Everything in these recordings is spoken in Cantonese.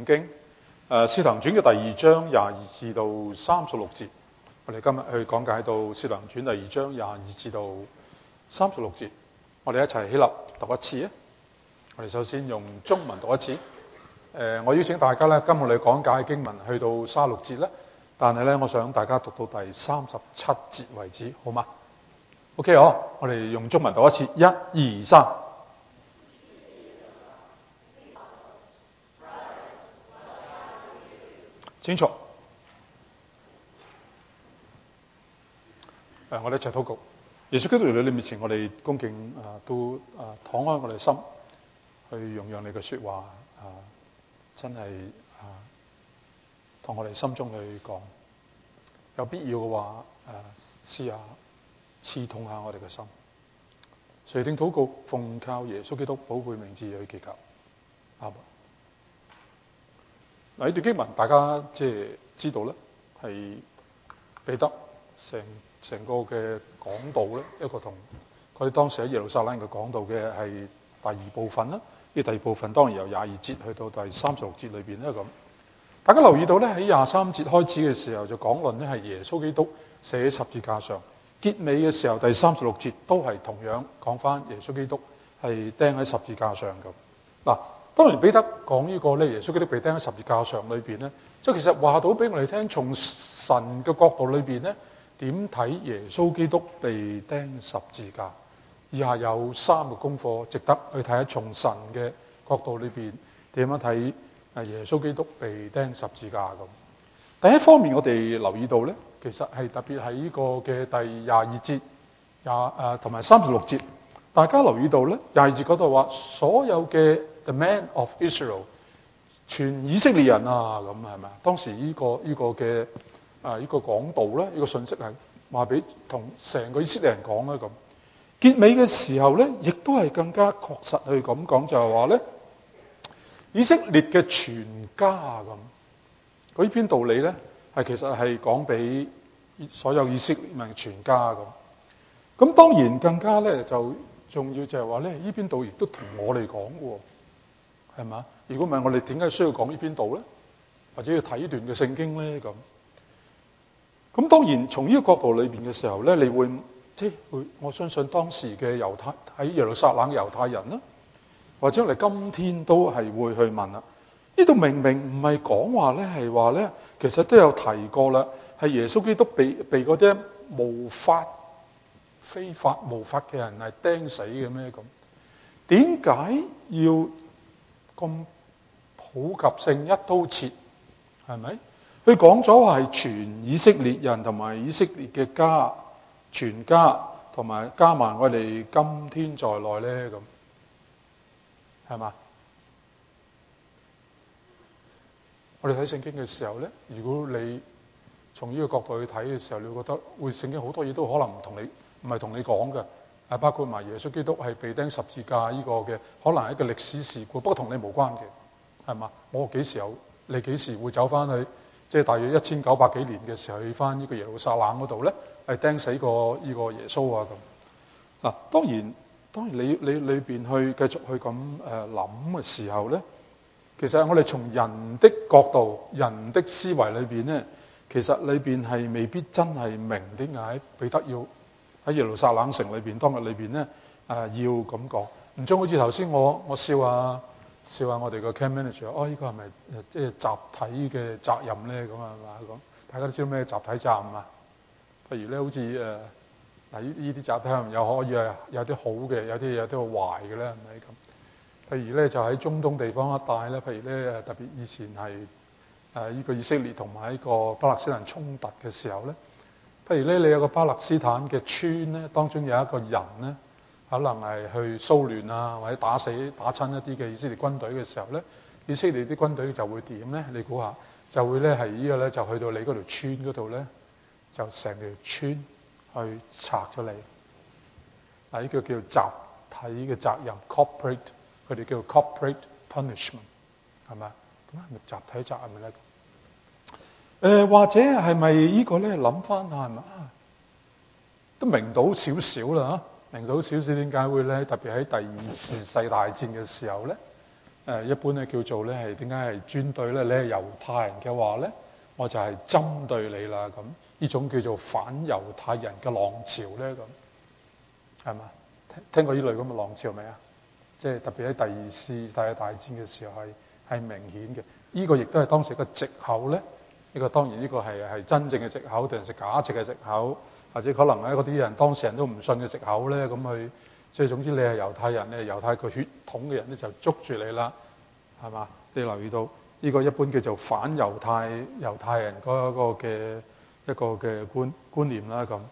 經，使徒行傳嘅第2章22至到36節。我哋今日去講解到使徒行傳第2章22至到36節。我哋一齊起立讀一次啊！我哋首先用中文讀一次。我邀請大家咧，今日我哋講解經文去到36節咧，但係咧，我想大家讀到第37節為止，好嗎 ？OK， 好，我哋用中文讀一次，1、2、3。清楚。我哋一齊禱告。耶穌基督嚟到你面前，我哋恭敬都敞開我哋心，去容讓你嘅說話真係同我哋心中去講。有必要嘅話試下刺痛下我哋嘅心。垂聽禱告，奉靠耶穌基督寶貝名字去祈求。阿門。嗱，呢段經文大家即係知道咧，係彼得成個嘅講道咧，一個同佢當時喺耶路撒冷嘅講道嘅係第二部分啦。呢第二部分當然由22節去到第36節裏邊咧咁。大家留意到咧，喺23節開始嘅時候就講論咧係耶穌基督死喺十字架上，結尾嘅時候第36節都係同樣講翻耶穌基督係釘喺十字架上咁。嗱，當然彼得講呢個咧，耶穌基督被釘喺十字架上裏邊咧，即係其實話到俾我哋聽，從神嘅角度裏邊咧，點睇耶穌基督被釘十字架？以下有3個功課值得去睇下，從神嘅角度裏邊點樣睇耶穌基督被釘十字架咁。第一方面，我哋留意到咧，其實係特別喺呢個嘅第22節同埋36節，大家留意到咧，22節嗰度話所有嘅 The Man of Israel， 全以色列人啊，咁係咪？當時呢個嘅呢個講道咧，呢個信息係話俾同成個以色列人講啦咁。結尾嘅時候咧，亦都係更加確實去咁講，就係話咧，以色列嘅全家咁。嗰呢篇道理咧，係其實係講俾所有以色列民全家咁。咁當然更加咧就重要就係話咧，呢篇道亦都同我哋講嘅，係嘛？如果唔係，我哋點解需要講呢篇道咧？或者要睇呢段嘅聖經咧咁？咁當然從呢個角度裏邊嘅時候咧，你會我相信當時嘅猶太喺耶路撒冷嘅猶太人啦，或者我哋今天都係會去問啦。呢度明明唔係講話咧，係話咧，其實都有提過啦，係耶穌基督被嗰啲非法無法嘅人係釘死嘅咩咁？點解要咁普及性一刀切？係咪？佢講咗話係全以色列人同埋以色列嘅家，全家同埋加埋我哋今天在內咧咁，係嘛？我哋睇聖經嘅時候咧，如果你從呢個角度去睇嘅時候，你會覺得聖經好多嘢都可能唔係同你講嘅，包括埋耶穌基督係被釘十字架呢個嘅，可能係一個歷史事故，不過同你無關嘅，係嘛？你幾時會走翻去？即係大約1900幾年嘅時候，去翻呢個耶路撒冷嗰度咧，係釘死過呢個耶穌啊咁。嗱，當然你裏邊去繼續去咁諗嘅時候咧，其實我哋從人的角度、人的思維裏邊咧，其實裏邊係未必真係明點解彼得要喺耶路撒冷城裏邊當日裏邊咧要咁講。唔通好似頭先我笑下我哋個 camp manager， 呢個係咪即係集體嘅責任咧？咁係嘛咁？大家都知道咩集體責任啊？譬如咧，好似呢啲集體可能有可以係有啲好嘅，有啲好壞嘅咧，係咪咁？譬如咧，就喺中東地方一帶咧，譬如咧特別以前係呢個以色列同埋呢個巴勒斯坦衝突嘅時候咧，譬如咧你有個巴勒斯坦嘅村咧，當中有一個人咧，可能係去騷亂啊，或者打親一啲嘅以色列軍隊嘅時候咧，以色列啲軍隊就會點咧？你估下？就會咧係呢個咧就去到你嗰條村嗰度咧，就成條村去拆咗你。呢個叫集體嘅責任 ，corporate， 佢哋叫 corporate punishment， 係咪？咁係咪集體責任咧？或者係咪呢個咧諗翻下係咪啊？都明到少少啦嚇。明到少少點解會咧？特別喺第二次世界大戰嘅時候咧， 一般咧叫做咧係點解係專對咧？你係猶太人嘅話咧，我就係針對你啦咁。呢種叫做反猶太人嘅浪潮咧咁，係嘛？聽過呢類咁嘅浪潮未啊？即係特別喺第二次世界大戰嘅時候係明顯嘅。呢個亦都係當時一個藉口咧。呢個當然呢個係真正嘅藉口定係假藉嘅藉口，或者可能咧嗰啲人當事人都唔信嘅藉口咧，咁去即係總之你係猶太人，你係猶太個血統嘅人咧就捉住你啦，係嘛？你留意到呢個一般叫做反猶太人嗰個嘅一個嘅觀念啦咁。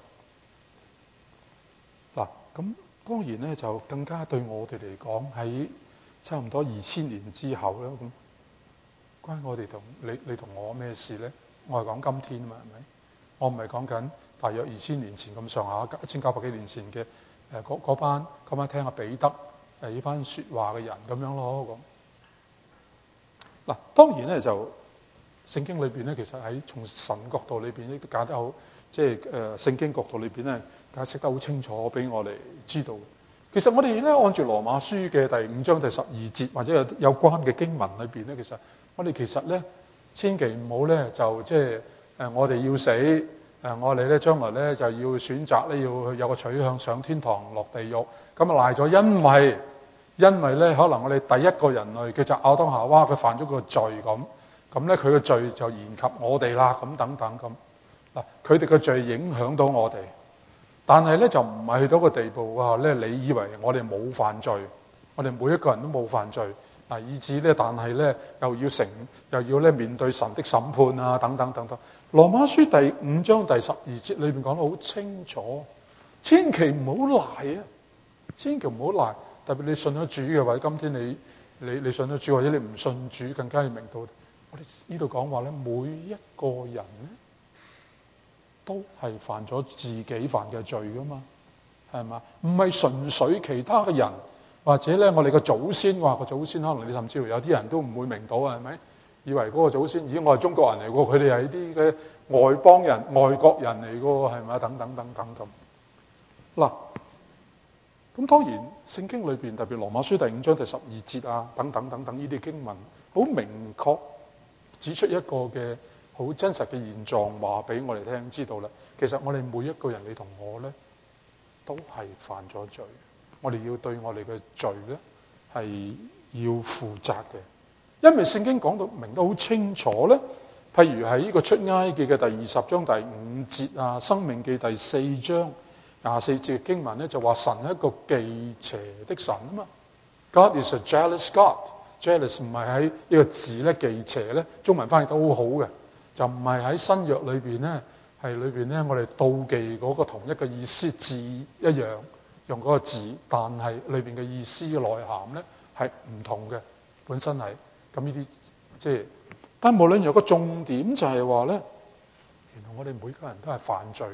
嗱咁當然咧就更加對我哋嚟講喺差唔多2000年之後啦咁。關我哋同你同我咩事咧？我係講今天啊嘛，係咪？我唔係講緊大約2000年前咁上下，1900幾年前嘅嗰班聽阿彼得呢番説話嘅人咁樣咯咁。嗱，當然咧就聖經裏邊咧，其實喺從神角度裏邊亦都解得好，即係聖經角度裏邊咧解釋得好清楚俾我哋知道。其實我哋咧按住羅馬書嘅第5章第12節或者有關嘅經文裏邊咧，我哋其實咧千祈唔好咧就即係我哋要死我哋咧將來咧就要選擇咧要有個取向上天堂落地獄咁啊賴咗，因為咧可能我哋第一個人類叫做亞當夏娃佢犯咗個罪咁咧佢嘅罪就延及我哋啦咁等等咁嗱，佢哋嘅罪影響到我哋，但係咧就唔係去到個地步啊咧你以為我哋冇犯罪，我哋每一個人都冇犯罪。以至咧，但係咧又要咧面對神的審判啊，等等等等。羅馬書第5章第12節裏邊講得好清楚，千祈唔好賴啊！千祈唔好賴，特別你信咗主嘅話，今天你信咗主，或者你唔信主，更加要明到我哋呢度講話咧，每一個人咧都係犯咗自己犯嘅罪噶嘛，係嘛？唔係純粹其他嘅人。或者咧，我哋個祖先話個祖先，可能你甚至乎有啲人都唔會明到啊，係咪？以為嗰個祖先，咦，我係中國人嚟喎，佢哋係啲嘅外邦人、外國人嚟喎，係咪？等等等等咁。嗱，咁當然聖經裏邊特別羅馬書第5章第12節啊，等等等等呢啲經文，好明確指出一個嘅好真實嘅現狀，話俾我哋聽知道啦。其實我哋每一個人，你同我咧，都係犯咗罪。我哋要對我哋嘅罪咧係要負責嘅，因為聖經講到明得好清楚咧。譬如喺呢個出埃及嘅第20章第5節啊，申命記第4章24節嘅經文咧就話神係一個忌邪的神啊嘛。God is a jealous God。jealous 唔係喺呢個字咧忌邪咧，中文翻譯得好好嘅，就唔係喺新約裏邊咧係裏邊咧我哋妒忌嗰個同一個意思字一樣。用嗰個字，但係裏邊嘅意思嘅內涵咧係唔同嘅，本身係咁呢啲即係，但無論有個重點就係話咧，原來我哋每個人都係犯罪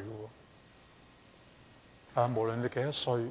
嘅喎。無論你幾多歲，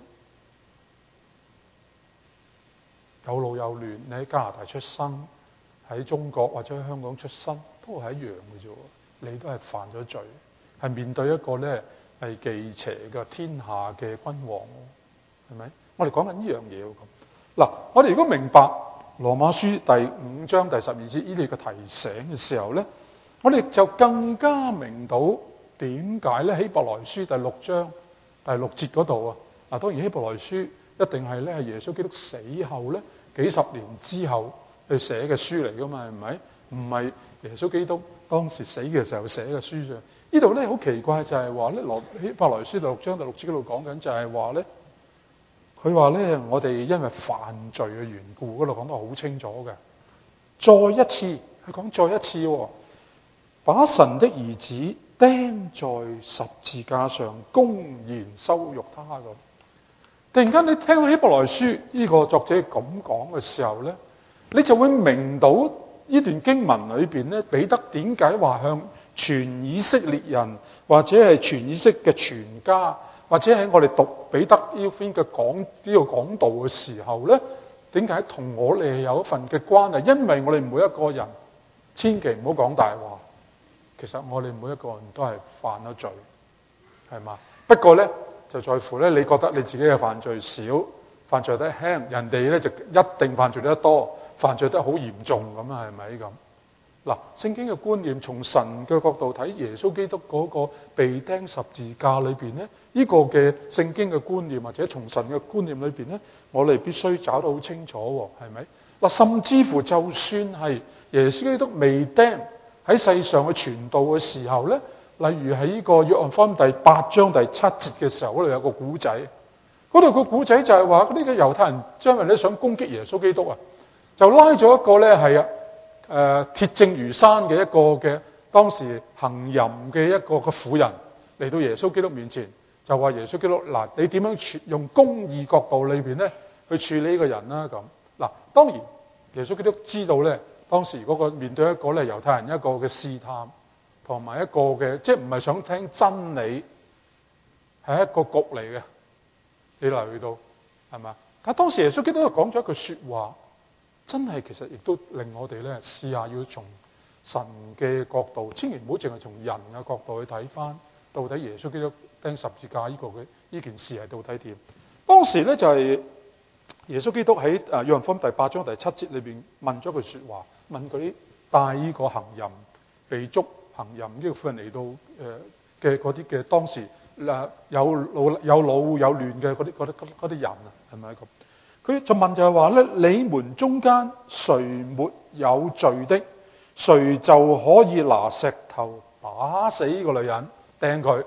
有老有嫩，你喺加拿大出生，喺中國或者喺香港出生，都係一樣嘅啫。你都係犯咗罪，係面對一個咧係忌邪嘅天下嘅君王。係咪？我哋講緊呢樣嘢咁。嗱，我哋如果明白羅馬書第5章第12節呢啲嘅提醒嘅時候咧，我哋就更加明到點解咧希伯來書第6章第6節嗰度啊。嗱，當然希伯來書一定係咧係耶穌基督死後咧幾十年之後去寫嘅書嚟噶嘛，係咪？唔係耶穌基督當時死嘅時候寫嘅書上。呢度咧好奇怪就係話咧希伯來書第6章第6節嗰度講緊就係話咧。佢話咧，我哋因為犯罪嘅緣故，嗰度講得好清楚嘅。再一次，佢講再一次，把神的兒子釘在十字架上，公然羞辱他咁。突然間，你聽到希伯來書呢個作者咁講嘅時候咧，你就會明到呢段經文裏邊咧，彼得點解話向全以色列人或者係全以色列嘅全家。或者喺我哋讀彼得呢篇嘅講道嘅時候咧，點解同我哋有一份嘅關係？因為我哋每一個人千祈唔好講大話，其實我哋每一個人都係犯咗罪，係嘛？不過咧就在乎咧，你覺得你自己嘅犯罪少，犯罪得輕，人哋咧就一定犯罪得多。 犯罪得好嚴重咁啊？係咪咁？嗱，聖經嘅觀念從神嘅角度睇耶穌基督嗰個被釘十字架裏邊咧，呢個嘅聖經嘅觀念或者從神嘅觀念裏邊咧，我哋必須找到好清楚喎，係咪？嗱，甚至乎就算係耶穌基督未釘喺世上去傳道嘅時候咧，例如喺呢個約翰福音第8章第7節嘅時候，嗰度有個古仔，嗰度個古仔就係話嗰啲嘅猶太人因為咧想攻擊耶穌基督啊，就拉咗一個咧係鐵證如山嘅一個嘅當時行淫嘅一個嘅婦人嚟到耶穌基督面前，就話耶穌基督，嗱，你點樣用公義角度裏邊咧去處理呢個人啦？咁嗱，當然耶穌基督知道咧，當時嗰個面對一個咧猶太人一個嘅試探，同埋一個嘅即係唔係想聽真理，係一個局嚟嘅，你留意到係嘛？但當時耶穌基督講咗一句説話。真係其實亦都令我哋咧試下要從神嘅角度，千祈唔好淨係從人嘅角度去睇翻，到底耶穌基督釘十字架呢件事係到底點？當時咧就係耶穌基督喺約翰福音第8章第7節裏邊問咗句説話，問嗰啲帶呢個行淫被捉行淫呢個婦人嚟到嘅嗰啲嘅當時有老有嫩嘅嗰啲人啊，係咪咁？佢就問就係話咧，你們中間誰沒有罪的，誰就可以拿石頭打死呢個女人，掟佢，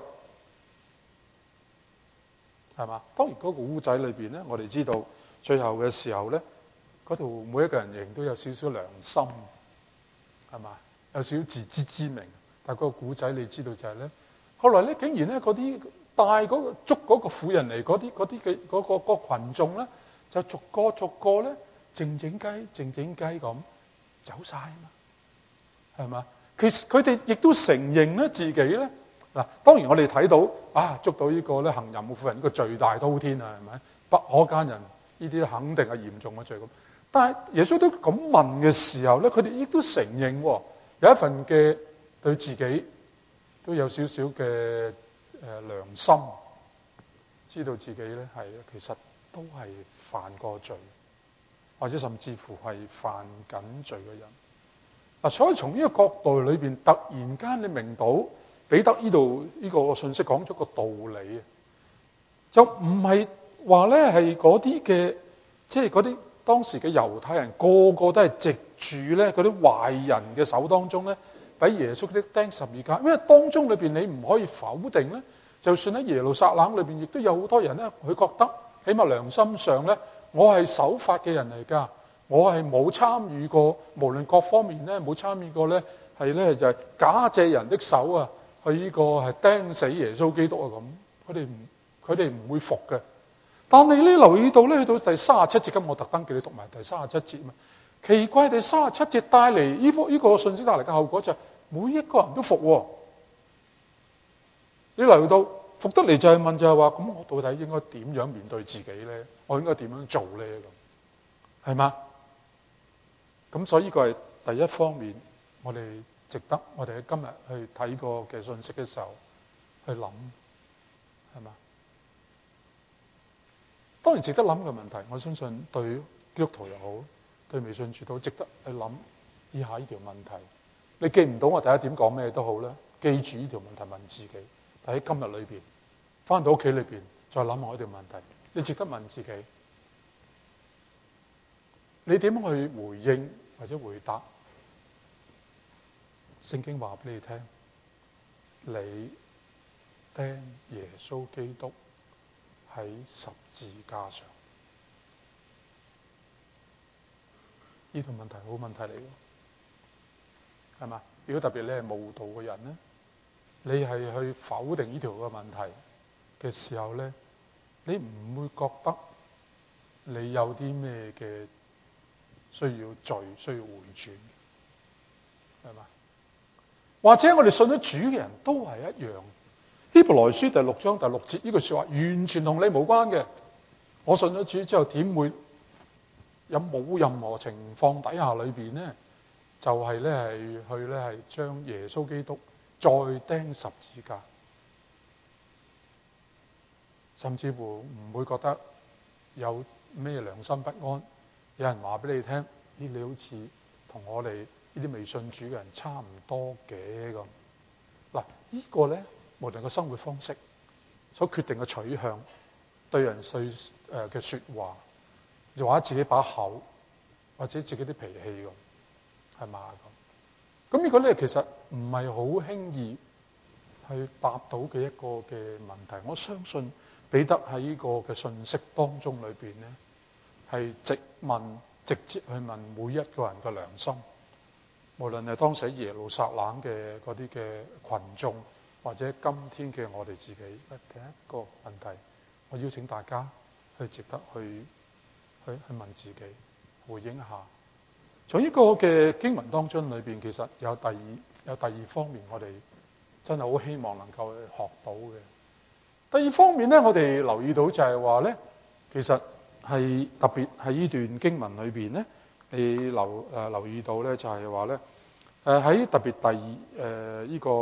係嘛？當然嗰個古仔裏邊咧，我哋知道最後嘅時候咧，嗰度每一個人仍都有少少良心，係嘛？有少少自知之明。但係嗰個古仔你知道就係咧，後來咧竟然咧嗰啲帶嗰個捉嗰個婦人嚟嗰啲嘅嗰個羣眾咧，就逐個咧靜靜雞咁走晒啊嘛，係嘛？其實佢哋亦都承認咧自己咧嗱，當然我哋睇到捉到呢個咧行淫嘅婦人，呢個罪大滔天啊，係咪？不可奸人，呢啲肯定係嚴重嘅罪咁。但係耶穌都咁問嘅時候咧，佢哋亦都承認有一份嘅對自己都有少少嘅良心，知道自己咧係其實都係犯過罪，或者甚至乎係犯緊罪嘅人。嗱，所以從呢個角度裏邊，突然間你明到彼得呢度呢個信息講咗個道理啊，就唔係話咧係嗰啲嘅，即係嗰啲當時嘅猶太人個個都係藉住咧嗰啲壞人嘅手當中咧，俾耶穌啲釘十字架。因為當中裏邊你唔可以否定咧，就算喺耶路撒冷裏邊，亦都有好多人咧，佢覺得起碼良心上咧，我係守法嘅人嚟㗎，我係冇參與過，無論各方面咧冇參與過咧，係咧就係假借人的手啊，去呢個係釘死耶穌基督啊咁，佢哋唔會服嘅。但係你留意到咧，去到第37節，咁我特登叫你讀埋第37節啊嘛。奇怪，第37節帶嚟呢個信息帶嚟嘅後果就係每一個人都服喎。你留意到服得嚟就係問就係話，咁我到底應該點樣面對自己咧？我應該點樣做咧？咁係嘛？咁所以呢個係第一方面，我哋值得我哋喺今日去睇過嘅信息嘅時候去諗，係嘛？當然值得諗嘅問題，我相信對基督徒又好，對未信主都值得去諗以下呢條問題。你記唔到我第一點講咩都好啦，記住呢條問題問自己。喺今日裏邊，翻到屋企裏邊再諗下呢條問題，你值得問自己，你點樣去回應或者回答？聖經話俾你聽，你釘耶穌基督喺十字架上，呢條問題好問題嚟嘅，係嘛？如果特別你係無道嘅人咧，你係去否定呢條嘅問題嘅時候咧，你唔會覺得你有啲咩嘅需要需要回轉，係嘛？或者我哋信咗主嘅人都係一樣。希伯來書第6章第6節呢句說話完全同你無關嘅。我信咗主之後，點會有冇任何情況底下裏邊咧，就係咧係去咧係將耶穌基督再釘十字架，甚至乎唔會覺得有咩良心不安。有人話俾你聽， 你好似同我哋呢啲未信主嘅人差唔多嘅咁。嗱，呢個咧，無論個生活方式所決定嘅取向，對人嘅説話，又或者自己把口，或者自己啲脾氣咁，係嘛咁？咁呢個咧其實唔係好輕易去答到嘅一個嘅問題。我相信彼得喺呢個嘅信息當中裏邊咧，係直接去問每一個人嘅良心，無論係當時喺耶路撒冷嘅嗰啲嘅群眾，或者今天嘅我哋自己。第一個問題，我邀請大家去值得去問自己，回應一下。從呢個嘅經文當中裏邊，其實有第二方面，我哋真係好希望能夠去學到嘅。第二方面咧，我哋留意到就係話咧，其實係特別喺呢段經文裏邊咧，你留意到咧，就係話咧，喺特別呢個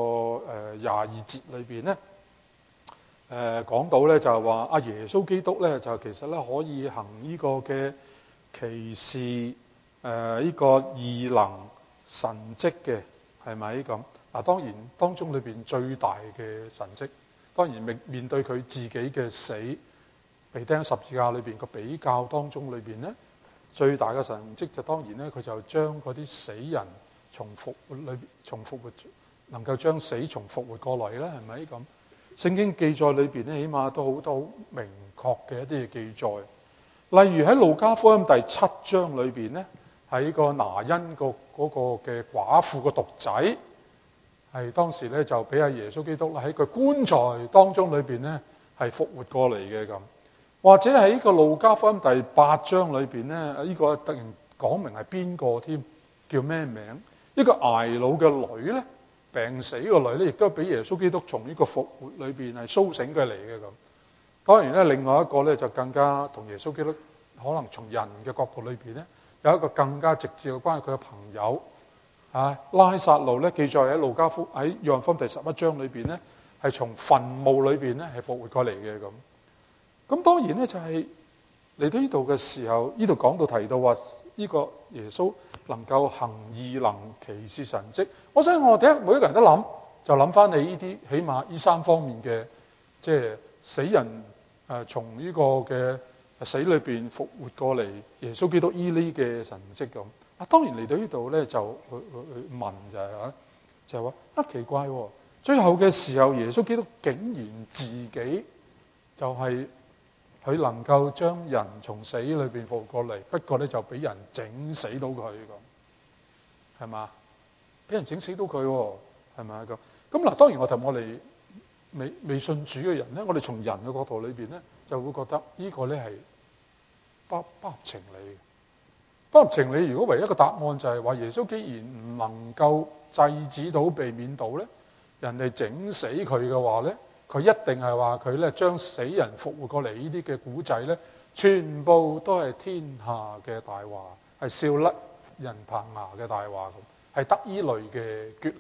22節裏邊咧，講到咧就係話阿耶穌基督咧就其實咧可以行呢個嘅奇事，呢個異能神蹟嘅，係咪咁？嗱，當然當中裏邊最大嘅神蹟，當然面對佢自己嘅死，被釘十字架裏邊個比較當中裏邊咧，最大嘅神蹟就當然咧，佢就將嗰啲死人從復活，能夠將死從復活過嚟啦，係咪咁？聖經記載裏邊咧，起碼都好多好明確嘅一啲嘅記載。例如喺路加福音第7章裏邊咧，喺個拿因嗰個嘅寡婦個獨仔，係當時咧就俾阿耶穌基督喺個棺材當中裏邊咧係復活過嚟嘅咁。或者喺個路加福音第8章裏邊咧，呢個突然講明係邊個添，叫咩名？一個睚魯嘅女咧，病死個女咧，亦都俾耶穌基督從呢個復活裏邊係甦醒佢嚟嘅咁。當然咧，另外一個咧就更加同耶穌基督可能從人嘅角度裏邊咧，有一個更加直接嘅關係。佢嘅朋友拉撒路咧，記載喺約翰福音第11章裏邊咧，係從墳墓裏邊咧係復活過嚟嘅咁。咁當然咧就係嚟到呢度嘅時候，呢度講到提到話呢個耶穌能夠行異能、奇事、神蹟。我相信我哋每一個人都就諗翻起呢啲，起碼呢三方面嘅，即係死人從呢個嘅死裏邊復活過嚟，耶穌基督呢啲嘅神蹟咁。當然嚟到呢度咧就去問就係話奇怪喎，最後嘅時候耶穌基督竟然自己就係佢能夠將人從死裏邊復活過嚟，不過咧就俾人整死到佢咁，係嘛？俾人整死到佢喎，係咪咁？咁嗱，當然我哋未信主嘅人咧，我哋從人嘅角度裏邊咧，就會覺得呢個咧係不合情理嘅。不合情理，如果唯一一個答案就係話耶穌既然唔能夠制止到、避免到咧，人哋整死佢嘅話咧，佢一定係話佢咧將死人復活過嚟呢啲嘅古仔咧，全部都係天下嘅大話，係笑甩人棚牙嘅大話咁，係得依類嘅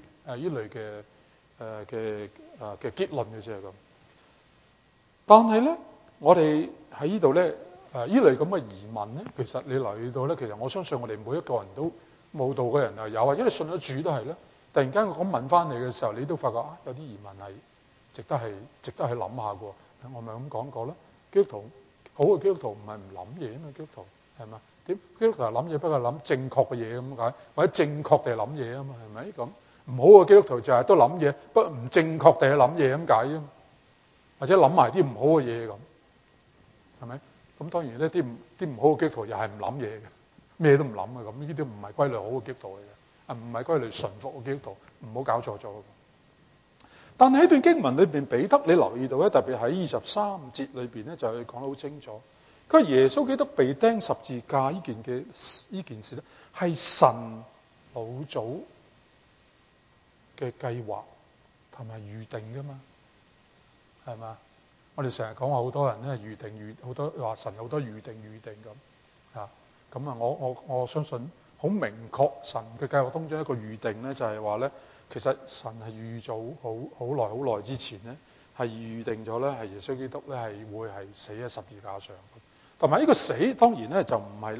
結論嘅啫咁。但係咧，我哋喺呢度咧。呢類咁嘅疑問咧，其實你留意到咧，其實我相信我哋每一個人都冇道嘅人係有，或者你信咗主都係咧。突然間我咁問翻你嘅時候，你都發覺有啲疑問係值得去諗下嘅。我咪咁講過啦。基督徒好嘅基督徒唔係唔諗嘢啊嘛，基督徒係嘛？點基督徒係諗嘢，不過諗正確嘅嘢咁解，或者正確地諗嘢啊嘛，係咪咁？唔好嘅基督徒就係都諗嘢，不過唔正確地去諗嘢咁解啊，或者諗埋啲唔好嘅嘢咁，係咪？咁當然呢啲唔好嘅基督徒又係唔諗嘢嘅，咩都唔諗嘅咁，呢啲唔係歸類好嘅基督徒嚟嘅，唔係歸類順服嘅基督徒，唔好搞錯咗。但係喺段經文裏邊，彼得你留意到咧，特別喺23節裏邊咧，就係講得好清楚。佢話耶穌基督被釘十字架呢件事咧，係神老早嘅計劃同埋預定㗎嘛，係嘛？我哋成日講話好多人咧好多話神好多預定咁啊，咁啊我相信好明確神嘅計劃當中一個預定咧，就係話咧，其實神係預早好耐之前咧係預定咗咧，係耶穌基督咧係會係死喺十字架上，同埋呢個死當然咧就唔係咧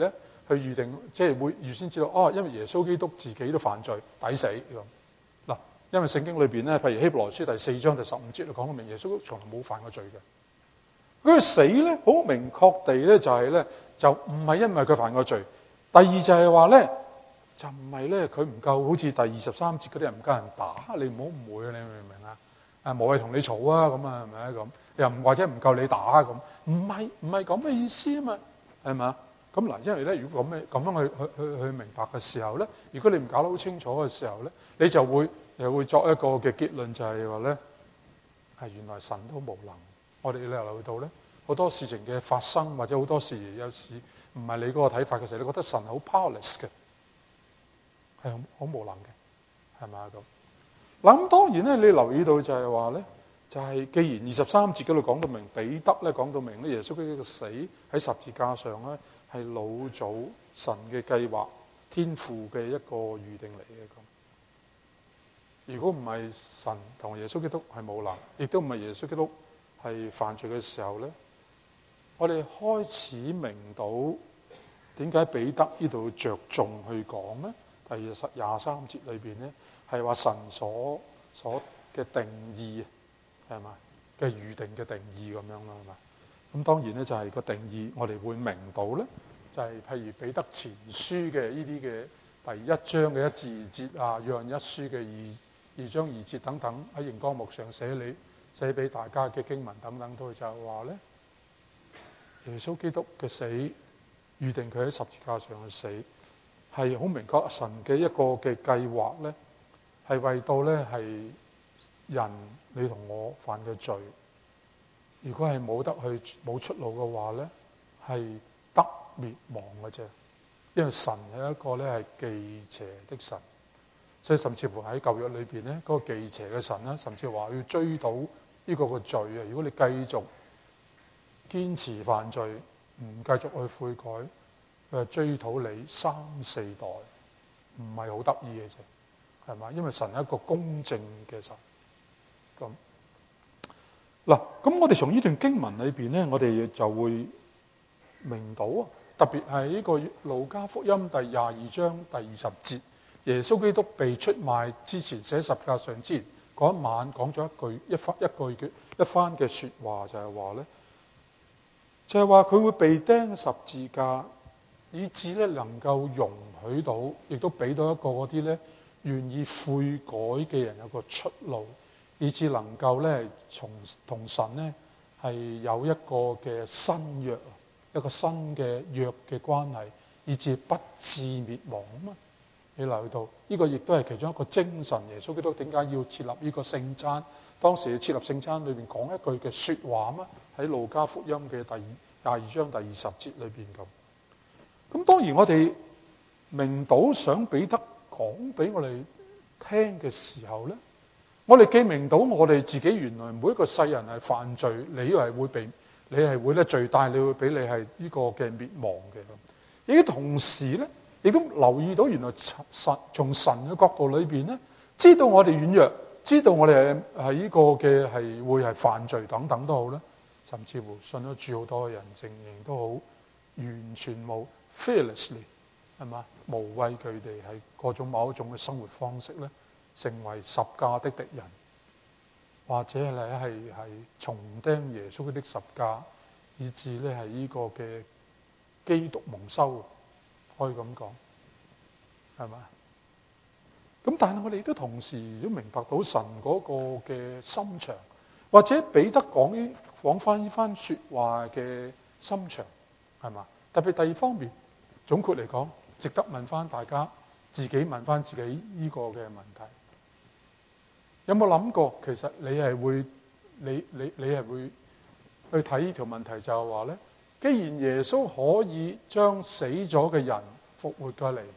去預定，即係會預先知道因為耶穌基督自己都犯罪，抵死咁。嗱，因為聖經裏邊咧，譬如希伯來書第4章第15節就講到明，耶穌基督從來冇犯過罪嘅。佢死咧，好明確地咧就係咧，就唔係因為佢犯過罪。第二就係話咧，就唔係咧佢唔夠，好似第23節嗰啲人唔夠人打，你唔好誤會啊！你明唔明啊？無謂同你嘈啊咁啊，係咪咁？又唔或者唔夠你打咁，唔係咁嘅意思啊嘛，係咪啊？咁嗱，因為咧，如果咁樣去明白嘅時候咧，如果你唔搞得好清楚嘅時候咧，你就會作一個嘅結論，就係話咧，係原來神都無能。我哋留意到咧，好多事情嘅發生或者好多事有時唔係你嗰個睇法嘅時候，你覺得神好 powerless 嘅，係好無能嘅，係咪啊咁？嗱咁當然咧，你留意到就係話咧，就係既然23節嗰度講到明，彼得咧講到明咧，耶穌基督嘅死喺十字架上咧係老早神嘅計劃、天父嘅一個預定嚟嘅咁。如果唔係神同耶穌基督係冇能，亦都唔係耶穌基督係犯罪嘅時候咧，我哋開始明到點解彼得呢度着重去講咧？第23節裏邊咧係話神所嘅定義係嘛嘅預定嘅定義咁樣啦，係嘛？咁當然咧就係個定義，我哋會明到咧，就係譬如彼得前書嘅呢啲嘅第1章嘅1至2節啊，約翰一書嘅2章2節等等，喺熒光幕上寫俾大家嘅經文等等，都就係話咧，耶穌基督嘅死預定佢喺十字架上嘅死係好明確，神嘅一個嘅計劃咧，係為到咧係人你同我犯嘅罪，如果係冇出路嘅話咧，係得滅亡嘅啫。因為神係一個咧係忌邪的神，所以甚至乎喺舊約裏邊咧，嗰個忌邪嘅神咧，甚至話要追討呢個嘅罪啊！如果你繼續堅持犯罪，唔繼續去悔改，佢係追討你3、4代，唔係好得意嘅啫，係嘛？因為神係一個公正嘅神。咁我哋從呢段經文裏邊咧，我哋就會明到啊，特別係呢個路加福音第22章第20節，耶穌基督被出賣之前，寫十架上之前嗰一晚講咗一番嘅說話，就係話咧，就係話佢會被釘十字架，以致咧能夠容許到，亦都俾到一個嗰啲咧願意悔改嘅人有個出路，以致能夠咧同神咧係有一個嘅新約，一個新嘅約嘅關係，以致不致滅亡啊嘛。你留意到呢個亦都係其中一個精神。耶穌基督點解要設立呢個聖餐？當時設立聖餐裏邊講一句嘅說話啊嘛，喺路加福音嘅第22章第20節裏邊咁。咁當然我哋明到想彼得講俾我哋聽嘅時候咧，我哋既明到我哋自己原來每一個世人係犯罪，你係會咧罪大，你會俾你係呢個嘅滅亡嘅咁。亦同時咧，亦都留意到原來從神嘅角度裏邊咧，知道我哋軟弱，知道我哋係呢個嘅係會係犯罪等等都好咧，甚至乎信咗主好多嘅人承認都好，完全冇 fearlessly 係嘛，無畏懼地係各種某一種嘅生活方式咧，成為十架的敵人，或者咧係重釘耶穌的十架，以致咧係呢個嘅基督蒙羞，可以咁講，係嘛？咁但係我哋都同時都明白到神嗰個嘅心腸，或者彼得講翻呢番說話嘅心腸，係嘛？特別第二方面，總括嚟講，值得問翻大家，自己問翻自己呢個嘅問題，有冇諗過其實你係會去睇呢條問題，就係話咧，既然耶穌可以將死咗嘅人復活過嚟，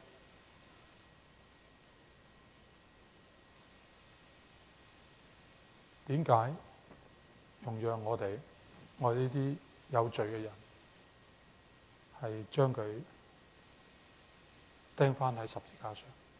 點解容讓我哋呢啲有罪嘅人係將佢釘翻喺十字架上？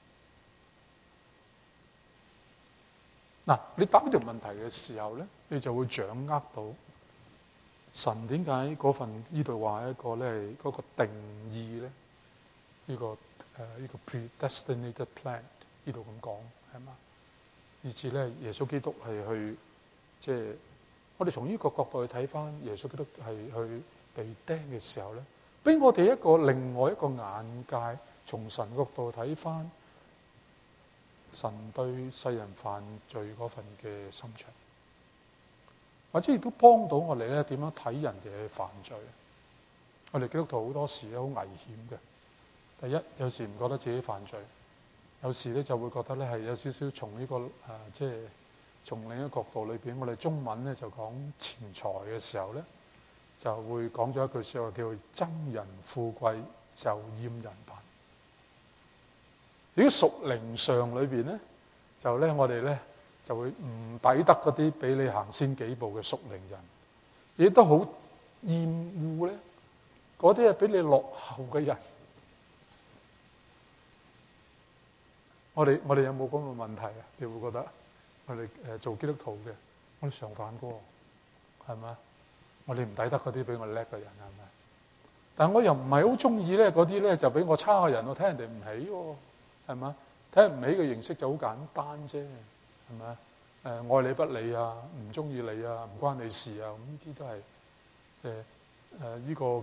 嗱，你答呢條問題嘅時候咧，你就會掌握到神點解嗰份呢度話一個咧嗰個定義咧呢個 predestinated plan 呢度咁講係嘛？以至咧耶穌基督係去即係我哋從呢個角度去睇翻耶穌基督係去被釘嘅時候咧，俾我哋一個另外一個眼界，從神角度睇翻神對世人犯罪嗰份嘅心腸，或者亦都幫到我哋咧點樣睇人哋嘅犯罪。我哋基督徒好多時咧好危險嘅。第一，有時唔覺得自己犯罪，有時咧就會覺得咧係有少少從呢個即係從另一個角度裏邊，我哋中文咧就講錢財嘅時候咧，就會講咗一句説話叫做憎人富貴就厭人貧。如果屬靈上裏邊咧，就咧我哋咧就會唔抵得嗰啲比你行先幾步嘅屬靈人，亦都好厭惡咧嗰啲係比你落後嘅人。我哋有冇咁嘅問題啊？你會覺得我哋做基督徒嘅，我哋常犯過，係咪？我哋唔抵得嗰啲比我叻嘅人，係咪？但我又唔係好中意咧嗰啲咧就比我差嘅人，我睇人哋唔起喎，係咪？睇人唔起嘅形式就好簡單啫，係咪？愛理不理啊，唔中意你啊，唔關你事啊，咁呢啲都係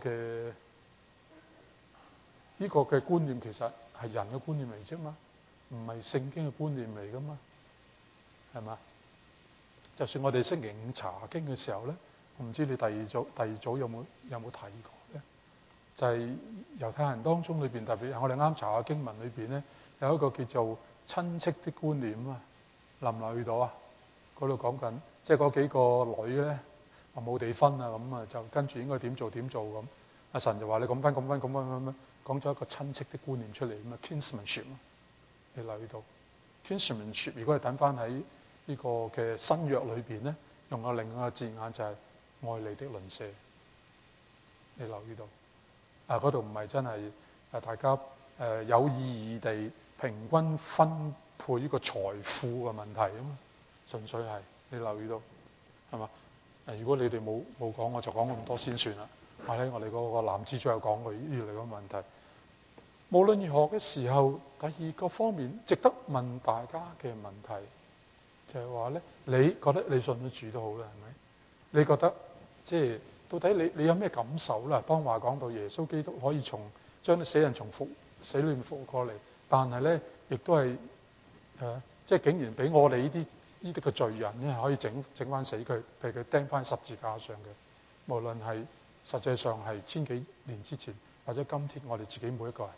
呢個嘅觀念，其實係人嘅觀念嚟啫嘛。唔係聖經嘅觀念嚟噶嘛，係嘛？就算我哋星期五查經嘅時候咧，我唔知你第二組有冇睇過咧？就係猶太人當中裏邊，特別我哋啱查嘅經文裏邊咧，有一個叫做親戚的觀念啊，臨唔去到啊？嗰度講緊，即係嗰幾個女咧話冇地分啊，咁啊就跟住應該點做咁。阿神就話你咁分，講咗一個親戚的觀念出嚟咁啊 ，kinsmanship 啊。你留意到 kinsmanship 如果係等翻喺呢個嘅新約裏邊咧，用咗另一個字眼就係愛你的鄰舍。你留意到嗰度唔係真係大家有意義地平均分配呢個財富嘅問題啊嘛，純粹係你留意到係嘛？如果你哋冇講，我就講咁多先算啦。我哋嗰個男子最後講過呢類嘅問題。無論如何嘅時候，第二個方面值得問大家嘅問題就係話咧，你覺得你信咗主都好啦，係咪？你覺得即係到底你有咩感受啦？當話講到耶穌基督可以將啲死人從死裏面復活過嚟，但係咧亦都係即係竟然俾我哋呢啲嘅罪人咧可以整翻死佢，譬如佢釘翻十字架上嘅，無論係實際上係千幾年之前，或者今天我哋自己每一個人。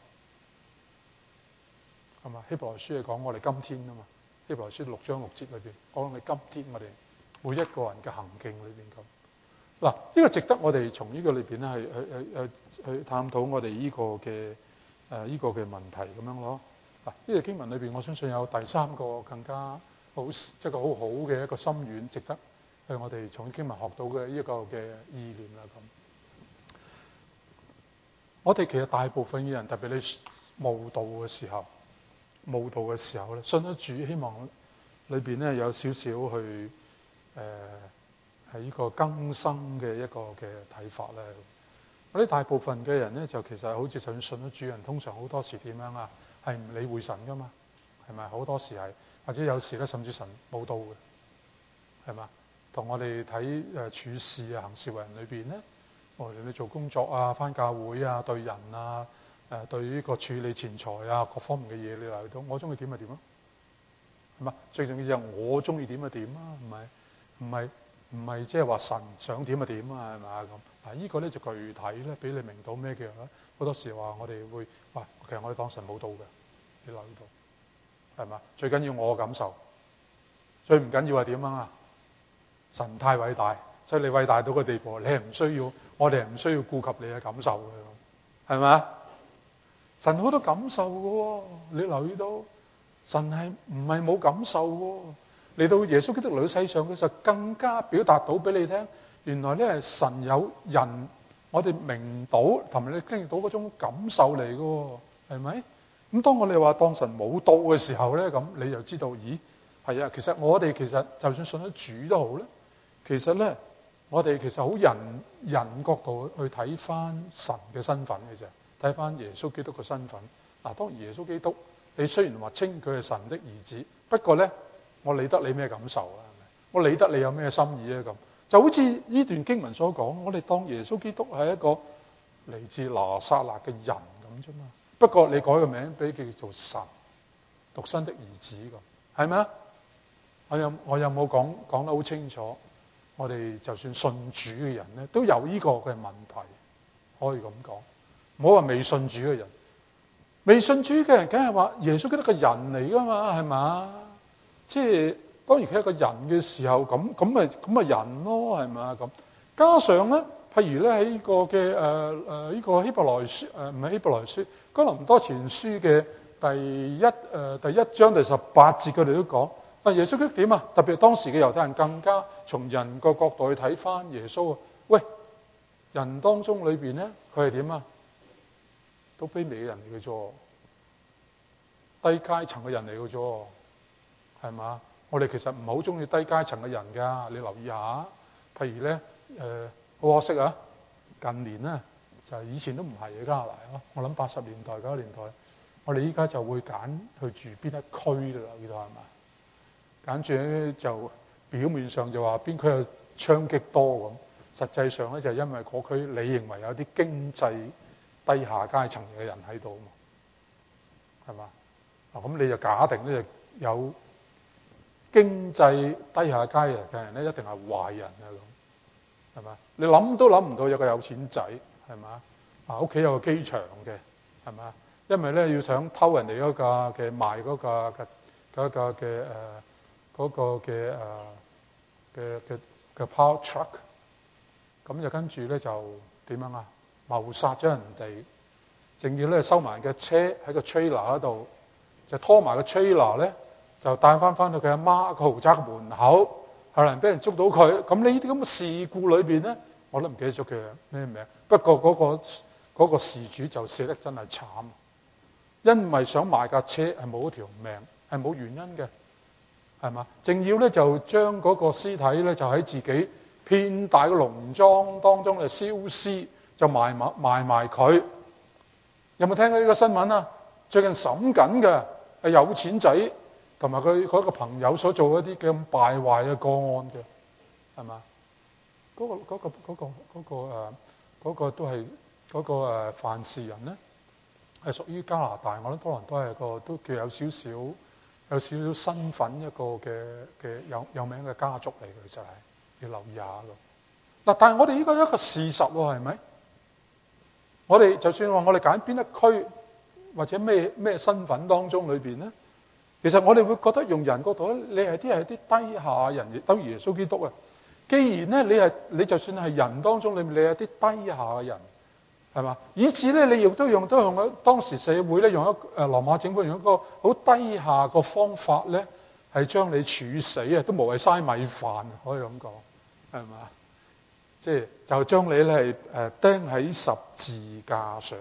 係嘛？希伯來書係講我哋今天啊嘛。希伯來書6章6節裏邊講我哋今天我哋每一個人嘅行徑裏邊咁。嗱，呢個值得我哋從呢個裏邊咧去探討我哋呢個嘅呢個嘅問題咁樣咯。嗱，呢個經文裏邊，我相信有第三個更加好，即係個好好嘅一個深遠，值得去我哋從經文學到嘅呢個嘅意念啦咁。我哋其實大部分嘅人，特別你慕道嘅時候咧，信咗主，希望裏邊咧有少少去係呢個更生嘅一個嘅睇法咧。我哋大部分嘅人咧，就其實好似就算信咗主人，通常好多時點樣啊？係唔理會神噶嘛，係咪？好多時係，或者有時咧，甚至神冇到嘅，係嘛？同我哋睇處事啊、行事為人裏邊咧，無論你做工作啊、返教會啊、對人啊。對呢個處理錢財啊各方面嘅嘢，你嚟到我中意點就點咯，係嘛？最重要就係我中意點就點啊，唔係即係話神想點就點啊，係嘛咁？嗱，呢個咧就具體咧俾你明到咩叫好多時話我哋會哇，其實我哋當神冇到嘅，你留意到係嘛？最緊要我嘅感受，最唔緊要係點啊？神太偉大，所以你偉大到個地步，你係唔需要，我哋係唔需要顧及你嘅感受嘅，係嘛？神好多感受嘅喎，你留意到神係唔係冇感受嘅？嚟到耶穌基督嚟到世上嘅時候，更加表達到俾你聽，原來咧係神有人，我哋明到同埋你經歷到嗰種感受嚟嘅喎，係咪？咁當我哋話當神冇到嘅時候咧，咁你就知道，咦，係啊，其實我哋其實就算信咗主都好咧，其實咧我哋其實好人角度去睇翻神嘅身份嘅啫。 睇翻耶穌基督嘅身份。嗱，當然耶穌基督，你雖然話稱佢係神的兒子，不過咧，我理得你咩感受啊？係咪？我理得你有咩心意啊？咁就好似呢段經文所講，我哋當耶穌基督係一個嚟自拿撒勒嘅人咁啫嘛。不過你改個名俾佢做神獨生的兒子咁，係咪啊？我有冇講得好清楚？我哋就算信主嘅人咧，都有呢個嘅問題，可以咁講。唔好話未信主嘅人，未信主嘅人梗係話耶穌基督係人嚟噶嘛，係嘛？即係當然佢係一個人嘅時候，咁咪人咯，係咪？咁加上咧，譬如咧喺呢個嘅呢個希伯來書唔係希伯來書，哥林多前書嘅第一章第18節，佢哋都講耶穌基督點啊？特別係當時嘅猶太人更加從人個角度去睇翻耶穌。喂，人當中裏邊咧，佢係點啊？都卑微嘅人嚟嘅啫，低階層嘅人嚟嘅啫，係嘛？我哋其實唔係好中意低階層嘅人㗎，你留意下。譬如咧，好可惜啊，近年咧就係以前都唔係嘅加拿大咯。我諗80年代、90年代，我哋依家就會揀去住邊一區啦，呢度係嘛？揀住咧就表面上就話邊區有槍擊多咁，實際上咧就係因為嗰區你認為有啲經濟低下階層嘅人喺度嘛，係嘛？嗱，咁你就假定咧有經濟低下階層嘅人咧，一定係壞人啊咁，係嘛？你諗都諗唔到有個有錢仔，係嘛？屋企有個機場嘅，係嘛？因為咧要想偷人哋嗰架嘅賣嗰架嘅嗰個嘅 power truck， 咁就跟住咧就點樣啊？謀殺咗人哋，仲要咧收埋嘅車喺個 trailer 嗰度，就拖埋個 trailer 咧，就帶翻到佢阿媽個豪宅嘅門口，後來俾人捉到佢。咁呢啲咁嘅事故裏邊咧，我都唔記得咗佢咩名。不過嗰個事主就死得真係慘，因為想買架車係冇一條命，係冇原因嘅。係嘛？正要咧就將嗰個屍體咧就喺自己遍大嘅農莊當中就燒屍，就埋埋佢。有冇聽過呢個新聞啊？最近審緊嘅係有錢仔同埋佢嗰個朋友所做一啲咁敗壞嘅個案嘅，係嘛？嗰個都係嗰個犯事人咧，係屬於加拿大。我諗多倫多係一個都叫有少少身份一個嘅有名嘅家族嚟嘅，其實係要留意下㗎。嗱，但係我哋呢個一個事實喎，係咪？我哋就算話我哋揀邊一區或者咩身份當中裏邊咧，其實我哋會覺得用人角度咧，你係啲低下人，亦等於耶穌基督啊。既然咧你就算係人當中裏面，你係啲低下嘅人，係嘛？以至咧你亦都用當時社會咧用羅馬政府用一個好低下個方法咧，係將你處死啊，都無謂嘥米飯，可以咁講，係嘛？即係就將你咧係釘喺十字架上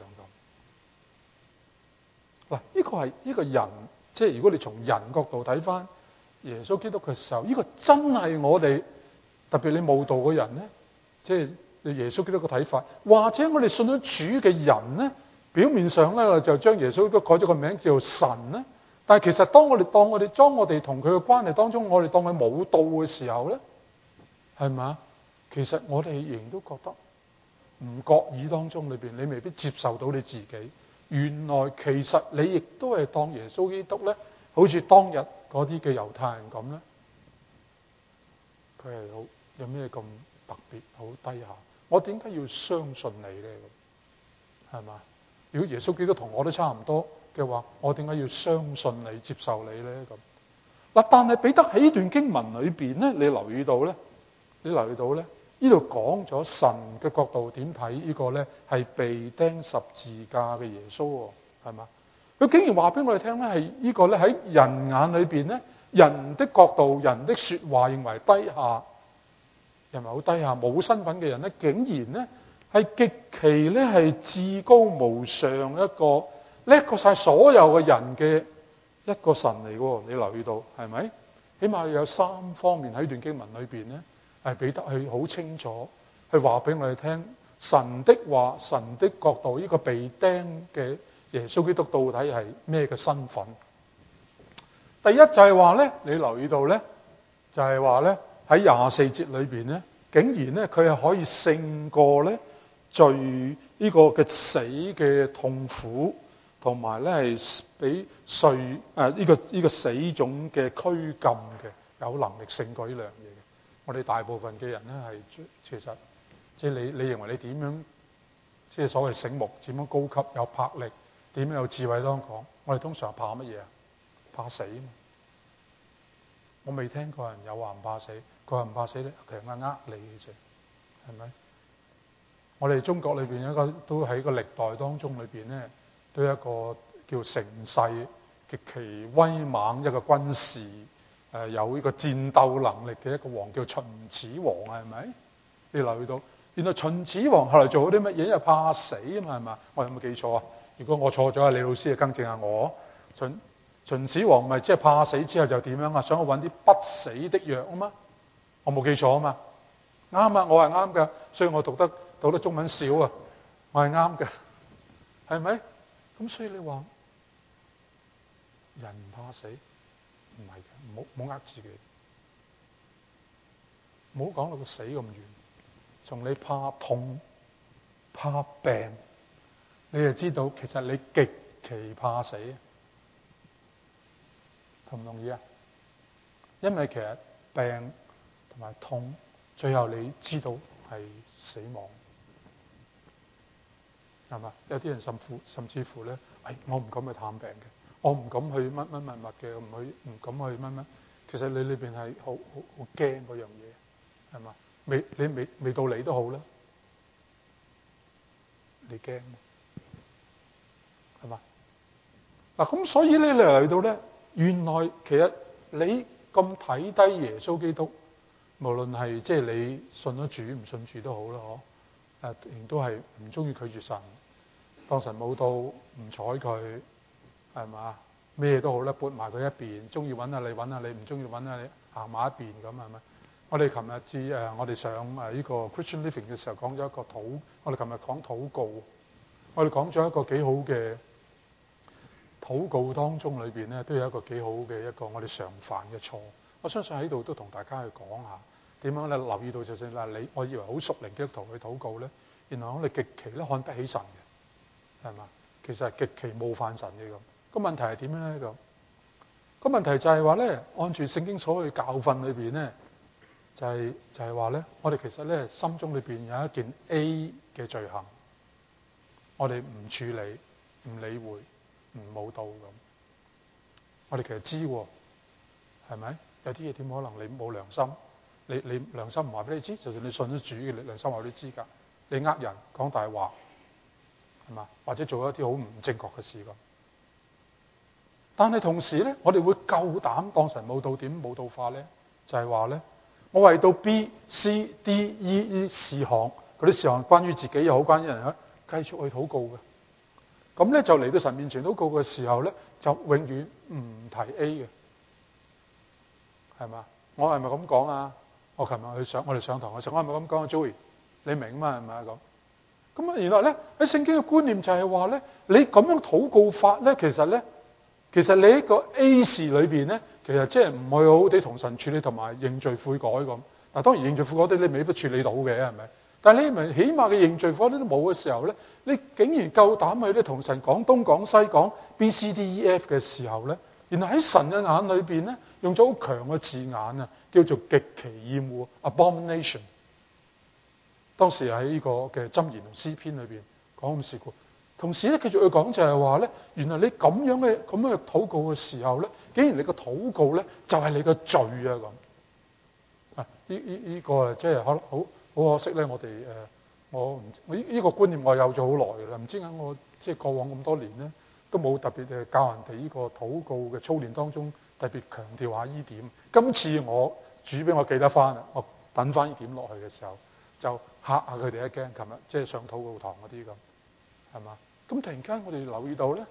咁。嗱，呢個係呢個人，即係如果你從人角度睇翻耶穌基督嘅時候，呢個真係我哋特別你慕道嘅人咧，即係耶穌基督嘅睇法，或者我哋信咗主嘅人咧，表面上咧就將耶穌基督改咗個名叫做神咧，但係其實當我哋同佢嘅關係當中，我哋當佢冇道嘅時候咧，係嘛？其實我哋仍然都覺得唔覺意當中裏邊，你未必接受到你自己。原來其實你亦都係當耶穌基督咧，好似當日嗰啲嘅猶太人咁咧，佢係好有咩咁特別好低下？我點解要相信你咧？係嘛？如果耶穌基督同我都差唔多嘅話，我點解要相信你、接受你咧？咁嗱，但係彼得喺呢段經文裏邊咧，你留意到咧，呢度講咗神嘅角度點睇呢個咧，係被釘十字架嘅耶穌，係嘛？佢竟然話俾我哋聽咧，係呢個咧喺人眼裏邊咧，人的角度、人的說話認為低下，人為好低下、冇身份嘅人咧，竟然咧係極其咧係至高無上一個叻過晒所有嘅人嘅一個神嚟嘅。你留意到係咪？起碼有3方面喺段經文裏邊咧，係彼得去好清楚去話俾我哋聽， 神的話、神的國度，呢個被釘嘅耶穌基督到底係咩嘅身份？第一就係話咧，你留意到咧，就係話咧喺24節裏邊咧，竟然咧佢係可以勝過咧罪呢個嘅死嘅痛苦，同埋咧係俾罪呢個死種嘅拘禁嘅，有能力勝過呢兩樣嘢嘅。我哋大部分嘅人咧係其實即係你認為你點樣即係所謂醒目，點樣高級有魄力，點樣有智慧當講，我哋通常怕乜嘢啊？怕死啊嘛！我未聽過人有話唔怕死，佢話唔怕死咧，其實係呃你嘅啫，係咪？我哋中國裏邊一個都喺個歷代當中裏邊咧，都有一個叫成世極其威猛一個軍事有呢個戰鬥能力嘅一個王，叫秦始皇，係咪？你留意到，原來秦始皇後來做咗啲乜嘢？因為怕死啊嘛，係嘛？我有冇記錯啊？如果我錯咗，李老師就更正下我。秦始皇咪即係怕死之後就點樣啊？想去揾啲不死的藥啊嘛？我冇記錯啊嘛？啱啊，我係啱㗎，所以我讀得中文少啊，我係啱嘅，係咪？咁所以你話人唔怕死，唔係嘅，唔好呃自己，唔好講到個死咁遠。從你怕痛、怕病，你就知道其實你極其怕死。同唔同意啊？因為其實病同埋痛，最後你知道係死亡，係嘛？有啲人甚至乎咧，我唔敢去探病嘅，我唔敢去乜嘅，唔敢去乜。其實你裏邊係好驚嗰樣嘢，係嘛？未到你都好啦，你驚，係嘛？嗱咁所以咧，你嚟到咧，原來其實你咁睇低耶穌基督，無論係即係你信咗主唔信主都好啦，亦都係唔中意拒絕神，當神冇到唔睬佢，係嘛？咩都好啦，撥埋佢一邊，中意揾下你揾下你，唔中意揾下你行埋一邊咁係咪？我哋琴日我哋上呢個 Christian Living 嘅時候講咗一個我哋琴日講禱告，我哋講咗一個幾好嘅禱告當中裏邊咧，都有一個幾好嘅一個我哋常犯嘅錯。我相信喺度都同大家去講下點樣咧，留意到就算嗱，我以為好熟靈基督徒去禱告咧，原來我哋極其咧看不起神嘅，係嘛？其實係極其冒犯神嘅咁。個問題係點樣咧？咁個問題就係話咧，按住聖經所謂教訓裏邊咧，就係話咧，我哋其實咧心中裏邊有一件 A 嘅罪行，我哋唔處理、唔理會、唔冇到咁。我哋其實知喎，係咪？有啲嘢點可能你冇良心？你良心唔話俾你知，就算你信咗主嘅，良心話俾你知㗎。你呃人講大話，係嘛？或者做一啲好唔正確嘅事咁。但係同時咧，我哋會夠膽當神冇到，點冇到化咧？就係話咧，我為到 B、C、D、E 事項嗰啲事項，關於自己又好，關於人咧，繼續去禱告嘅。咁咧就嚟到神面前禱告嘅時候咧，就永遠唔提 A 嘅，係嘛？我係咪咁講啊？我琴日我哋上堂嘅時候，我係咪咁講啊 Joey？ 你明嘛？係咪啊咁？咁啊，原來咧喺聖經嘅觀念就係話咧，你咁樣禱告法咧，其實你喺個 A 事裏邊咧，其實即係唔會好好地同神處理同埋認罪悔改咁。嗱，當然認罪悔改啲你未必處理到嘅，係咪？但係你咪起碼嘅認罪悔改都冇嘅時候咧，你竟然夠膽去咧同神講東講西講 B、C、D、E、F 嘅時候咧，原來喺神嘅眼裏邊咧，用咗好強嘅字眼啊，叫做極其厭惡 abomination。當時喺呢個嘅箴言同詩篇裏邊講咁事故，同時咧繼續去講就係話咧，原來你咁樣嘅禱告嘅時候咧，竟然你個禱告咧就係你個罪啊咁。啊，呢個即係可能好可惜咧，我呢個觀念我有咗好耐㗎啦，唔知點解我即係過往咁多年咧都冇特別教人哋呢個禱告嘅操練當中特別強調下呢點。今次我主俾我記得翻啦，我等翻呢點落去嘅時候。就嚇下佢哋一驚，琴日即係上禱告堂嗰啲咁，係嘛？咁突然間我哋留意到咧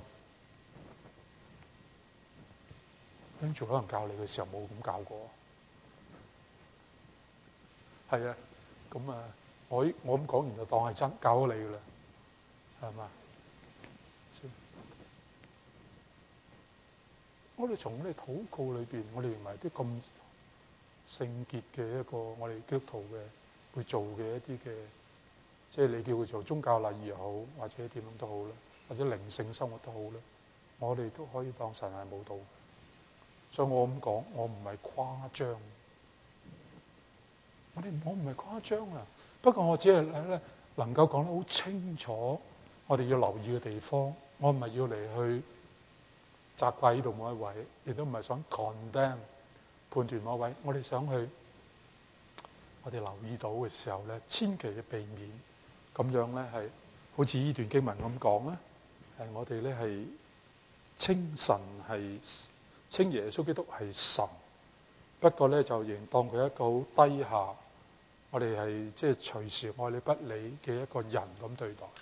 ，Angel可能教你嘅時候冇咁教過，係啊，咁啊， 我咁講完就當係真教咗你㗎啦，係嘛？我哋從我哋禱告裏邊，我哋認為啲咁聖潔嘅一個我哋基督徒嘅會做嘅一啲嘅，即係你叫佢做宗教禮儀又好，或者點樣都好啦，或者靈性生活都好啦，我哋都可以當神係冇道。所以我咁講，我唔係誇張，我唔係誇張啊。不過我只係咧能夠講得好清楚，我哋要留意嘅地方，我唔係要嚟去責怪呢度某一位，亦都唔係想 condemn 判斷某一位。我哋想去，我哋留意到嘅時候咧，千祈要避免咁樣咧，係好似呢段經文咁講咧，係我哋咧係稱神係稱耶穌基督係神，不過咧就仍當佢一個好低下，我哋係即係隨時愛理不理嘅一個人咁對待。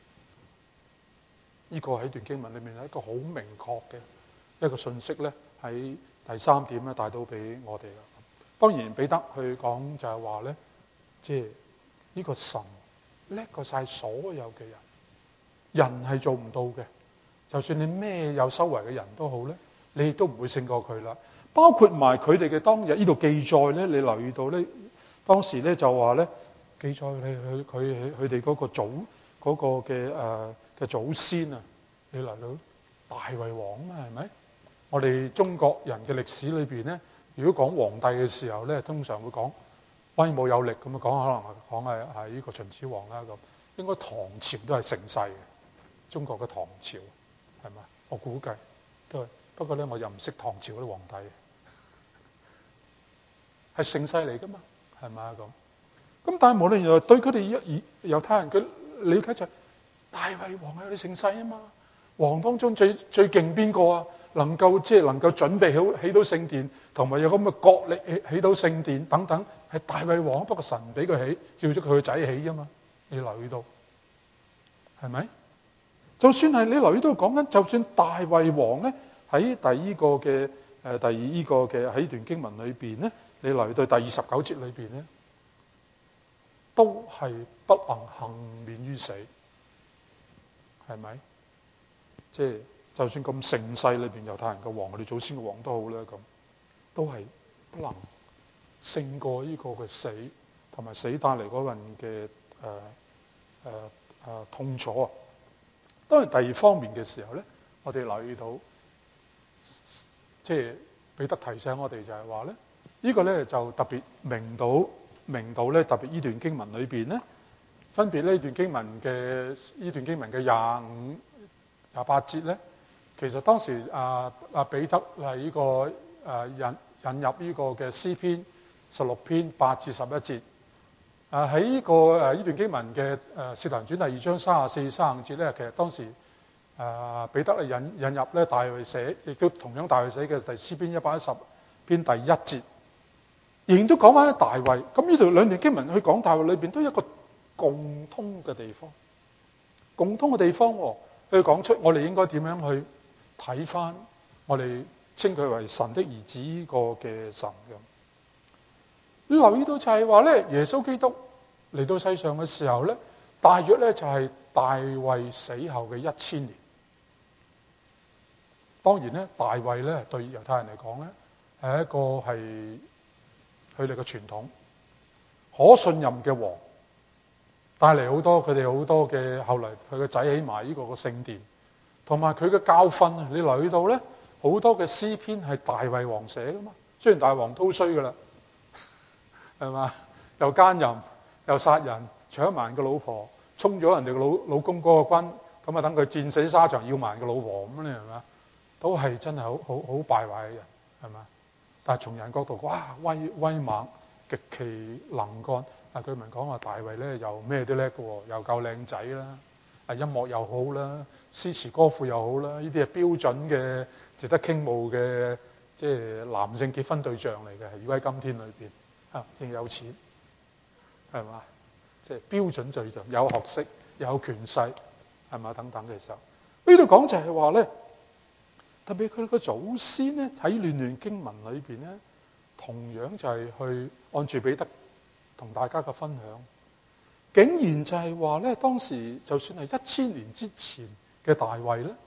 呢個喺段經文裏面係一個好明確嘅一個信息咧，喺第三點咧帶到俾我哋啦。當然彼得去講就係話咧，即係呢個神叻過晒所有嘅人，人係做唔到嘅。就算你咩有修為嘅人都好咧，你亦都唔會勝過佢啦。包括埋佢哋嘅當日呢度記載咧，你留意到咧，當時咧就話咧記載佢哋嗰個祖嗰個嘅祖先啊，你嚟到大衛王啊嘛，係咪？我哋中國人嘅歷史裏邊咧，如果講皇帝嘅時候咧，通常會講威武有力咁啊，講可能係呢個秦始皇啦咁。應該唐朝都係盛世嘅，中國嘅唐朝係咪？我估計都係。不過咧，我又唔識唐朝嗰啲皇帝，係盛世嚟噶嘛，係咪啊咁？咁但係無論如何對佢哋猶太人嘅理解就係大衛王係佢哋盛世啊嘛。王當中最勁邊個啊？能夠準備好起到聖殿，同埋有咁嘅國力起到聖殿等等，係大衛王。不過神唔俾佢起，照咗佢個仔起啫嘛。你留意到係咪？就算係你留意到講緊，就算大衛王咧喺第二個嘅喺段經文裏邊咧，你留意到第29節裏邊咧，都係不能幸免於死，係咪？即係就算咁盛世裏邊猶太人嘅王，我哋祖先嘅王都好啦，咁都係不能勝過呢個嘅死，同埋死帶嚟嗰份嘅痛楚啊！當然第二方面嘅時候咧，我哋留意到，即係彼得提醒我哋就係話咧，呢個咧就特別明到咧，特別呢段經文裏邊咧，分別呢段經文嘅25、28節咧，其實當時彼得係呢個引入呢個嘅詩篇16篇8至11節。喺呢段經文嘅使徒行傳第2章34、35節咧，其實當時彼得引入咧大衛寫，亦都同樣大衛寫嘅第詩篇110篇第1節，仍然都講翻大衛。咁呢度兩段經文去講大衛裏邊都有一個共通嘅地方，去講出我哋應該點樣去睇翻我哋稱佢為神的兒子呢個嘅神嘅。你留意到就係話咧，耶穌基督嚟到世上嘅時候咧，大約咧就係大衛死後嘅1000年。當然咧，大衛咧對猶太人嚟講咧係一個係佢哋嘅傳統，可信任嘅王，帶嚟佢哋好多嘅後嚟佢個仔起埋呢個聖殿，同埋佢嘅教訓啊！你留意到咧，好多嘅詩篇係大衛王寫噶嘛，雖然大衛王都衰噶啦。係嘛？又奸淫，又殺人，搶埋人嘅老婆，衝咗人哋老公嗰個軍，咁啊等佢戰死沙場，要埋人嘅老婆咁咧，係嘛？都係真係好敗壞嘅人，係嘛？但係從人角度，哇，威猛，極其能幹。但係據聞講話大衛咧又咩都叻嘅喎，又夠靚仔啦，音樂又好啦，詩詞歌賦又好啦，呢啲係標準嘅值得傾慕嘅，即係男性結婚對象嚟嘅，係如果喺今天裏邊。仲有錢，係嘛？即係標準對象，有學識、有權勢，係嘛？等等嘅時候，呢度講就係話咧，特別佢個祖先咧喺段經文裏邊咧，同樣就係去按住彼得同大家嘅分享， 竟然就係話咧，當時就算係1000年之前嘅大衛咧，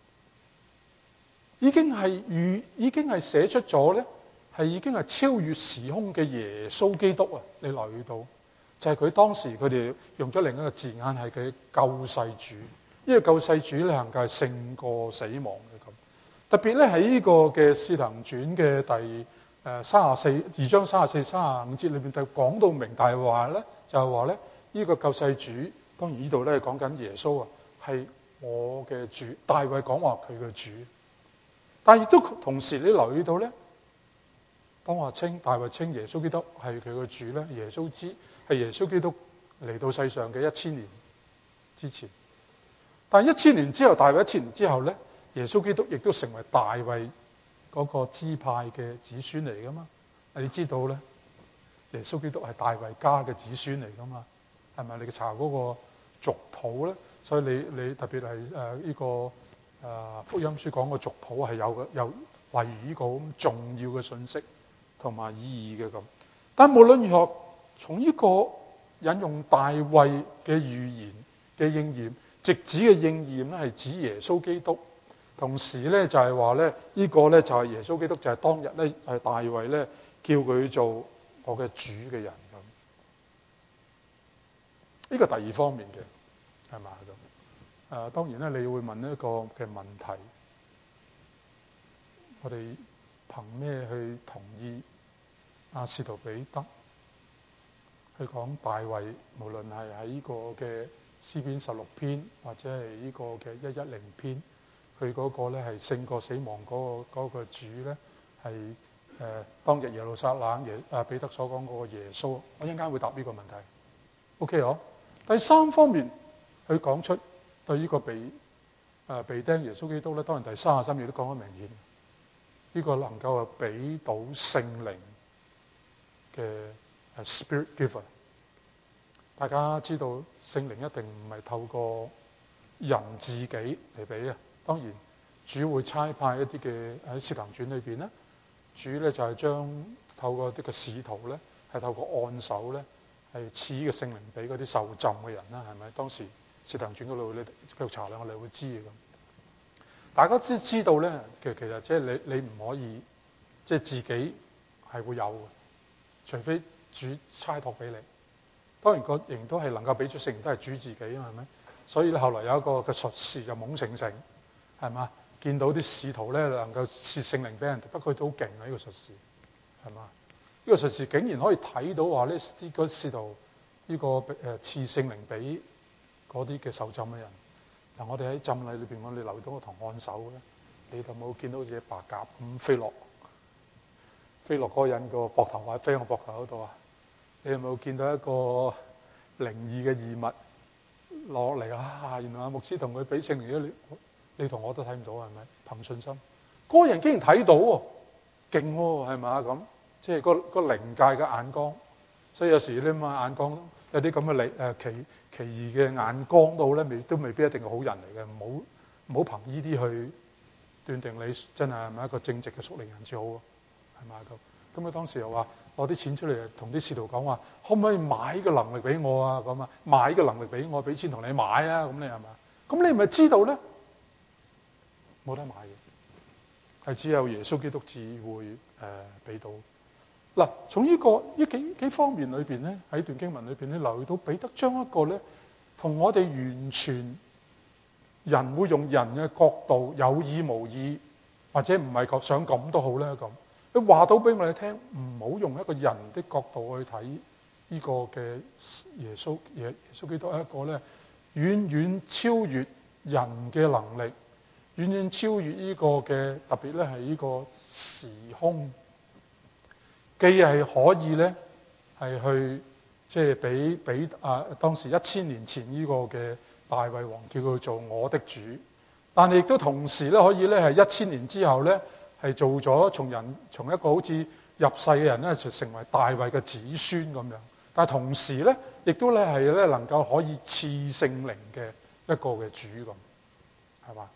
已經係寫出咗咧，係已經係超越時空嘅耶穌基督啊！你留意到，就係佢當時佢哋用咗另一個字眼，係佢救世主。呢個救世主咧，能夠係勝過死亡嘅咁。特別咧喺呢個嘅《使徒行傳》嘅第2章34、35節裏邊，就講到明大話咧，就係話咧呢個救世主，當然呢度咧講緊耶穌啊，係我嘅主。大衛講話佢嘅主，但係亦都同時你留意到咧，當大衛稱耶穌基督係佢嘅主咧，耶穌係耶穌基督嚟到世上嘅1000年之前。但係1000年之後，大衛1000年之後咧，耶穌基督亦都成為大衛嗰個支派嘅子孫嚟噶嘛？你知道咧，耶穌基督係大衛家嘅子孫嚟噶嘛？係咪？你查嗰個族譜咧，所以你特別係呢個福音書講個族譜係有例如呢個咁重要嘅信息同埋意義嘅咁。但無論如何，從呢個引用大衛嘅預言嘅應驗，直指嘅應驗咧係指耶穌基督。同時咧就係話咧，呢個咧就係耶穌基督，就係當日咧係大衛咧叫佢做我嘅主嘅人咁。呢個第二方面嘅係嘛咁？當然咧，你會問一個嘅問題：我哋憑咩去同意使徒彼得去講大衛？無論係喺呢個嘅詩篇16篇，或者係呢個嘅110篇。佢嗰個咧係勝過死亡嗰個主咧，係當日耶路撒冷彼得所講嗰個耶穌。我一陣間會答呢個問題。OK 好。第三方面，佢講出對呢個被釘耶穌基督咧，當然第33節都講得明顯。呢個能夠俾到聖靈嘅Spirit Giver。大家知道聖靈一定唔係透過人自己嚟俾嘅。當然，主會差派一啲嘅喺《使徒行傳》裏邊咧，主咧就係將透過啲嘅使徒咧，係透過按手咧，係賜嘅聖靈俾嗰啲受浸嘅人啦，係咪？當時《使徒行傳》嗰度你繼續查啦，我哋會知嘅咁。大家都知道咧，其實即係你唔可以即係自己係會有嘅，除非主差託俾你。當然個營都係能夠俾出聖靈，都係主自己啊，係咪？所以咧，後來有一個嘅術士就懵盛盛。係嘛？見到啲使徒咧能夠賜聖靈俾人哋，不過佢都好勁啊！呢個術士係嘛？呢個術士竟然可以睇到話呢啲嗰使徒呢個賜聖靈俾嗰啲嘅受浸嘅人。嗱，我哋喺浸禮裏邊，我哋留到個同按手咧，你有冇見到隻白鴿咁飛落嗰個人個膊頭或者飛喺我膊頭嗰度啊？你有冇見到一個靈異嘅異物落嚟啊？原來阿牧師同佢俾聖靈，你同我都睇唔到，係咪？憑信心，嗰個人竟然睇到喎，勁喎，係咪咁？即係個靈界嘅眼光。所以有時你嘛眼光有啲咁嘅奇異嘅眼光到咧，都未必一定係好人嚟嘅。唔好憑呢啲去斷定你真係咪一個正直嘅屬靈人最好喎，係咪咁？咁佢當時又話攞啲錢出嚟同啲使徒講話，可唔可以買個能力俾我啊？咁啊，買個能力俾我，俾錢同你買啊？咁你係咪？咁你咪知道咧？冇得買嘅，係只有耶穌基督至會俾到。嗱，從呢幾方面裏邊咧，喺段經文裏邊咧，留意到彼得將一個咧，同我哋完全人會用人嘅角度有意無意，或者唔係想咁都好咧咁，佢話到俾我哋聽，唔好用一個人的角度去睇呢個嘅耶穌基督係一個咧遠遠超越人嘅能力。遠遠超越呢個嘅，特別咧係呢個時空，既係可以咧係去即係俾當時1000年前呢個嘅大衛王叫佢做我的主，但係亦都同時咧可以咧係1000年之後咧係做咗從一個好似入世嘅人咧就成為大衛嘅子孫咁樣，但係同時咧亦都咧係咧能夠可以賜聖靈嘅一個嘅主咁，係嘛？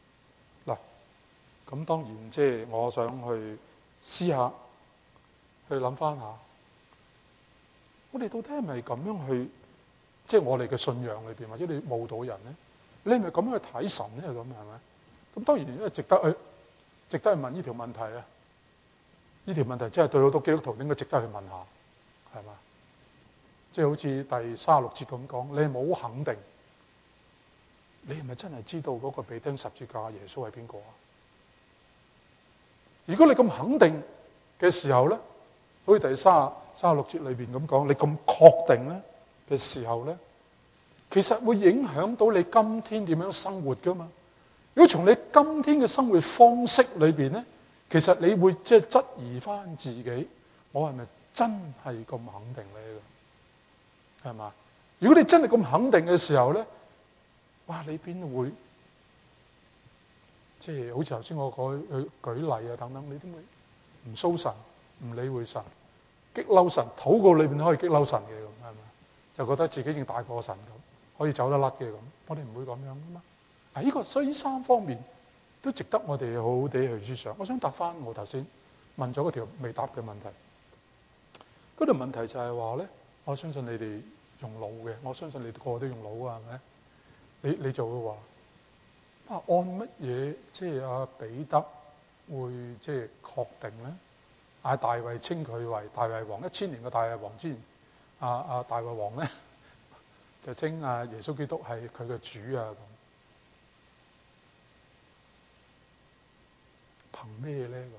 咁當然即係我想去試下，去諗翻下，我哋到底係咪咁樣去即係我哋嘅信仰裏邊，或者你慕道人咧，你係咪咁樣去睇神咧？咁係咪？咁當然因為值得去問呢條問題啊！呢條問題真係對好多基督徒應該值得去問下，係嘛？即係好似第36節咁講，你係冇肯定，你係咪真係知道嗰個被釘十字架耶穌係邊個啊？如果你咁肯定嘅時候咧，好似第36節裏邊咁講，你咁確定咧嘅時候咧，其實會影響到你今天點樣生活噶嘛？如果從你今天嘅生活方式裏邊咧，其實你會即係質疑翻自己，我係咪真係咁肯定咧？係嘛？如果你真係咁肯定嘅時候咧，哇！你邊會即係好似頭先我舉例啊等等，你點會唔蘇神、唔理會神、激嬲神？禱告裏邊都可以激嬲神嘅，咁係咪？就覺得自己已經大過神咁，可以走得甩嘅咁。我哋唔會咁樣噶嘛。呢個所以3方面都值得我哋好好地去思想。我想答翻我頭先問咗嗰條未答嘅問題。嗰條問題就係話咧，我相信你哋用腦嘅，我相信你哋個個都用腦啊，係咪？你就會話按乜嘢即係阿彼得會即係確定咧？大衛稱佢為大衛王，1000年嘅大衛王之前，大衛王咧就稱耶穌基督係佢嘅主啊咁。憑咩咧？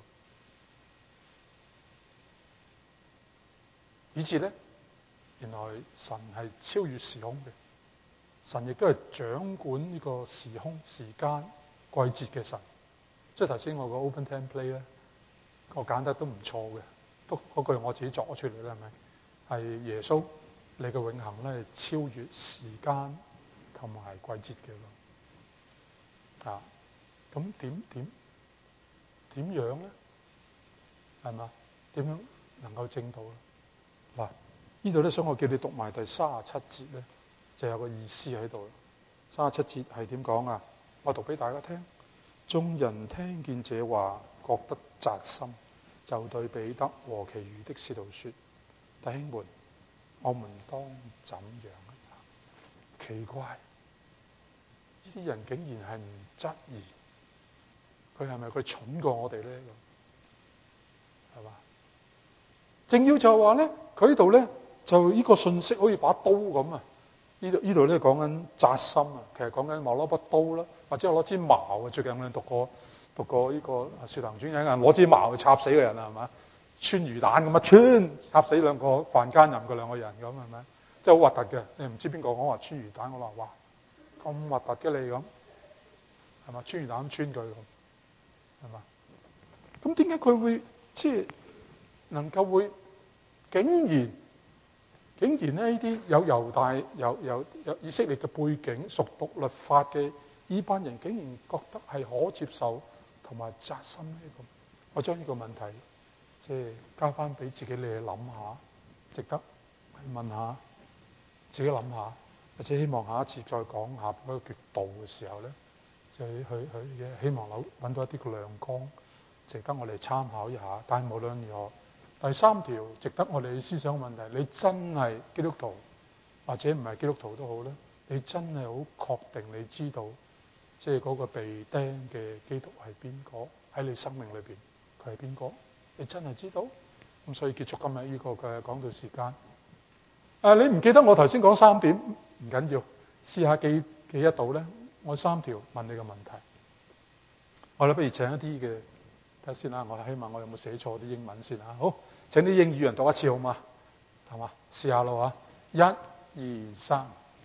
以至咧，原來神係超越時空嘅，神亦都係掌管呢個時空、時間、季節嘅神。即係頭先我個 open template 咧，我揀得都唔錯嘅，都嗰句我自己作咗出嚟啦，係咪？係耶穌，你嘅永恆咧係超越時間同埋季節嘅咯。啊，咁點樣咧？係嘛？點樣能夠證到咧？嗱，呢度咧想我叫你讀埋第37節咧，就有個意思喺度。37節係點講啊？我讀俾大家聽。眾人聽見這話，覺得扎心，就對彼得和其餘的使徒說：弟兄們，我們當怎樣？奇怪，呢啲人竟然係唔質疑，佢係咪佢蠢過我哋咧？係嘛？正要就話咧，佢呢度咧就呢個信息好似把刀咁啊！呢度咧講緊扎心啊，其實講緊我攞把刀啦，或者我攞支矛啊。最近我哋讀過呢個《使徒行傳》，有人攞支矛去插死個人啊，係嘛？穿魚蛋咁啊，插死兩個犯奸淫嘅兩個人咁，係咪？真係好核突嘅。你唔知邊個講話穿魚蛋，我話哇咁核突嘅你咁，係嘛？穿魚蛋咁穿佢咁，係嘛？咁點解佢會即係能夠會竟然呢啲有猶大有以色列嘅背景、熟讀律法嘅呢班人，竟然覺得係可接受同埋扎心呢？咁我將呢個問題即係交翻俾自己你去諗下，值得去問下自己諗下，或者希望下一次再講下嗰個叫道嘅時候咧，就去希望揾到一啲嘅亮光，值得我哋參考一下。但係無論如何，第3條值得我哋思想嘅問題，你真係基督徒或者唔係基督徒都好咧，你真係好確定你知道，即係嗰個被釘嘅基督係邊個？喺你生命裏邊佢係邊個？你真係知道？咁所以結束今日呢個嘅講道時間。你唔記得我頭先講3點唔緊要，試下記得到咧。我3條問你嘅問題，我哋不如請一啲嘅睇下先啦。我希望我有冇寫錯啲英文先啊？好，請啲英語人讀一次好嗎？係嘛？試下咯嚇，1、2、3。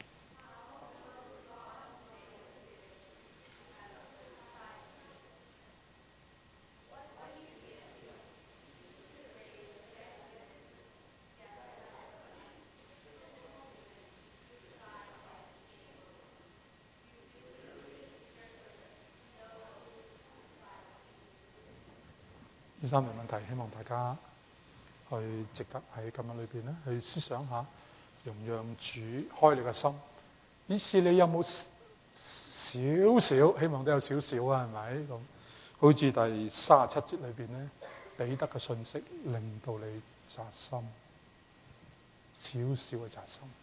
呢3條問題，希望大家去值得喺今日裏邊咧去思想下，容讓主開你嘅心。以至你有冇少少？希望都有少少啊，係咪咁？好似第37節裏邊咧，彼得嘅信息令到你扎心，少少嘅扎心。